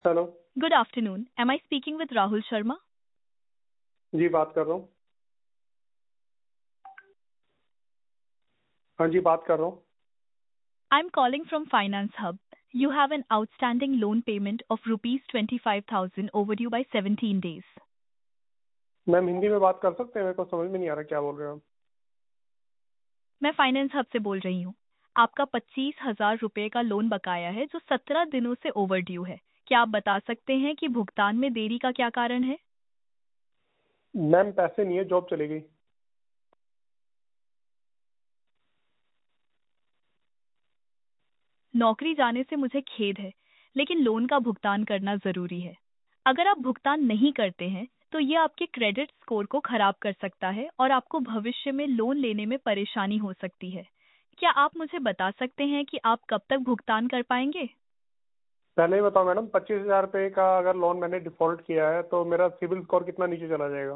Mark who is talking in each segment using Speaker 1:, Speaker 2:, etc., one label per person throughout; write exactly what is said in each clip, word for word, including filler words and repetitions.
Speaker 1: Hello.
Speaker 2: Good afternoon. Am I speaking with Rahul Sharma?
Speaker 1: जी बात कर रहा हूँ। हाँ जी बात कर रहा हूँ।
Speaker 2: I'm calling from Finance Hub. You have an outstanding loan payment of rupees twenty-five thousand overdue by seventeen days.
Speaker 1: Ma'am Hindi में बात कर सकते हैं? मेरे को समझ में नहीं आ रहा क्या बोल रहे हो आप।
Speaker 2: मैं फाइनेंस हब से बोल रही हूँ। आपका पच्चीस हजार रुपए का लोन बकाया है जो सत्रह दिनों से ओवरड्यू है। क्या आप बता सकते हैं कि भुगतान में देरी का क्या कारण है?
Speaker 1: मैम पैसे नहीं है, जॉब चली गई।
Speaker 2: नौकरी जाने से मुझे खेद है, लेकिन लोन का भुगतान करना जरूरी है। अगर आप भुगतान नहीं करते हैं तो ये आपके क्रेडिट स्कोर को खराब कर सकता है और आपको भविष्य में लोन लेने में परेशानी हो सकती है। क्या आप मुझे बता सकते हैं कि आप कब तक भुगतान कर पाएंगे?
Speaker 1: पहले ही बताओ मैडम, पच्चीस हजार रुपये का अगर लोन मैंने डिफॉल्ट किया है तो मेरा सिविल स्कोर कितना नीचे चला जाएगा?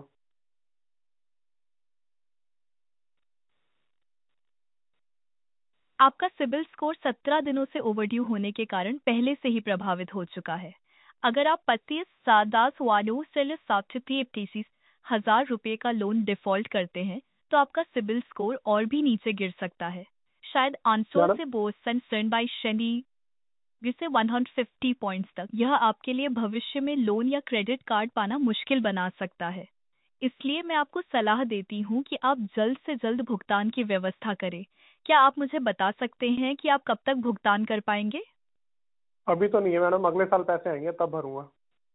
Speaker 2: आपका सिबिल स्कोर सत्रह दिनों से ओवरड्यू होने के कारण पहले से ही प्रभावित हो चुका है। अगर आप पच्चीस सादास वालों से सात हजार रुपए का लोन डिफॉल्ट करते हैं तो आपका सिबिल स्कोर और भी नीचे गिर सकता है। शायद आंसर
Speaker 1: मैडम
Speaker 2: से बोसन सन बाई शनि जिसे एक सौ पचास पॉइंट्स तक। यह आपके लिए भविष्य में लोन या क्रेडिट कार्ड पाना मुश्किल बना सकता है। इसलिए मैं आपको सलाह देती हूँ कि आप जल्द से जल्द भुगतान की व्यवस्था करें। क्या आप मुझे बता सकते हैं कि आप कब तक भुगतान कर पाएंगे?
Speaker 1: अभी तो नहीं है मैडम, अगले साल पैसे आएंगे तब भरूंगा।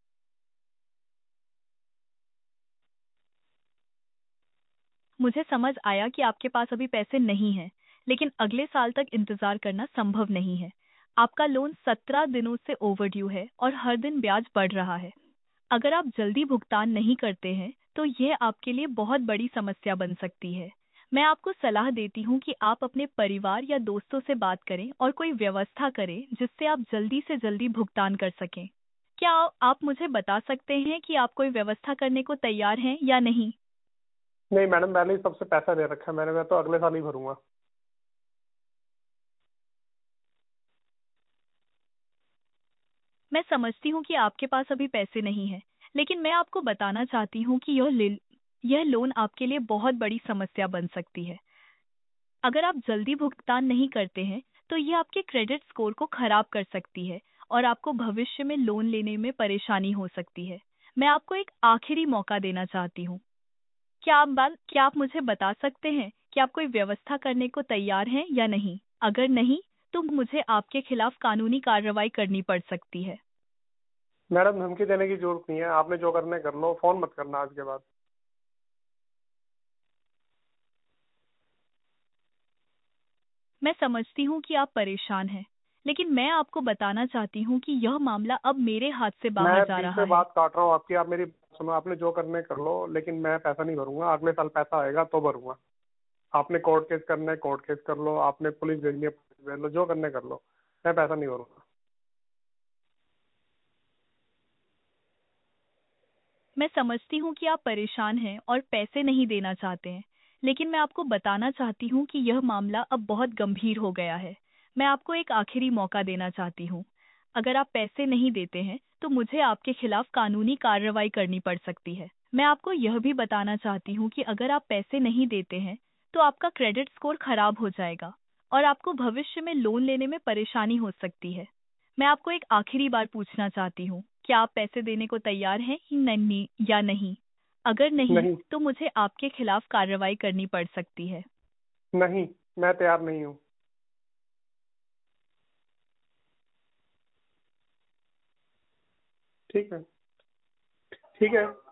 Speaker 2: मुझे समझ आया कि आपके पास अभी पैसे नहीं हैं, लेकिन अगले साल तक इंतजार करना संभव नहीं है। आपका लोन सत्रह दिनों से ओवरड्यू है और हर दिन ब्याज बढ़ रहा है। अगर आप जल्दी भुगतान नहीं करते हैं तो यह आपके लिए बहुत बड़ी समस्या बन सकती है। मैं आपको सलाह देती हूँ कि आप अपने परिवार या दोस्तों से बात करें और कोई व्यवस्था करें जिससे आप जल्दी से जल्दी भुगतान कर सकें। क्या आप मुझे बता सकते हैं कि आप कोई व्यवस्था करने को तैयार हैं या नहीं?
Speaker 1: नहीं मैडम, पहले ही सबसे पैसा दे रखा है मैंने, मैं तो अगले साल ही भरूंगा।
Speaker 2: मैं समझती हूँ कि आपके पास अभी पैसे नहीं हैं, लेकिन मैं आपको बताना चाहती हूँ कि यह ले- यह लोन आपके लिए बहुत बड़ी समस्या बन सकती है। अगर आप जल्दी भुगतान नहीं करते हैं तो यह आपके क्रेडिट स्कोर को खराब कर सकती है और आपको भविष्य में लोन लेने में परेशानी हो सकती है। मैं आपको एक आखिरी मौका देना चाहती हूँ। क्या आप बात क्या आप मुझे बता सकते हैं कि आप कोई व्यवस्था करने को तैयार हैं या नहीं? अगर नहीं, तो मुझे आपके खिलाफ कानूनी कार्रवाई करनी पड़ सकती है।
Speaker 1: मैडम धमकी देने की जरूरत नहीं है, आपने जो करना है कर लो, फोन मत करना आज के बाद।
Speaker 2: मैं समझती हूँ कि आप परेशान हैं, लेकिन मैं आपको बताना चाहती हूँ कि यह मामला अब मेरे हाथ से बाहर
Speaker 1: मैं
Speaker 2: जा
Speaker 1: बीच
Speaker 2: रहा
Speaker 1: में
Speaker 2: है।
Speaker 1: बात काट रहा हूँ आपकी, आप मेरी बात सुनो। आपने जो करना है कर लो, लेकिन मैं पैसा नहीं भरूंगा। अगले साल पैसा आएगा तो भरूंगा। आपने कोर्ट केस करना है कोर्ट केस कर लो, आपने पुलिस भेजनी है पुलिस भेज लो, जो करना है कर लो। मैं पैसा नहीं भरूंगा।
Speaker 2: मैं समझती हूँ कि आप परेशान हैं और पैसे नहीं देना चाहते हैं, लेकिन मैं आपको बताना चाहती हूँ कि यह मामला अब बहुत गंभीर हो गया है। मैं आपको एक आखिरी मौका देना चाहती हूँ। अगर आप पैसे नहीं देते हैं तो मुझे आपके खिलाफ कानूनी कार्रवाई करनी पड़ सकती है। मैं आपको यह भी बताना चाहती हूँ कि अगर आप पैसे नहीं देते हैं तो आपका क्रेडिट स्कोर खराब हो जाएगा और आपको भविष्य में लोन लेने में परेशानी हो सकती है। मैं आपको एक आखिरी बार पूछना चाहती हूँ, क्या आप पैसे देने को तैयार हैं ही नहीं या नहीं? अगर नहीं,
Speaker 1: नहीं।
Speaker 2: तो मुझे आपके खिलाफ कार्रवाई करनी पड़ सकती है।
Speaker 1: नहीं, मैं तैयार नहीं हूँ। ठीक है। ठीक है।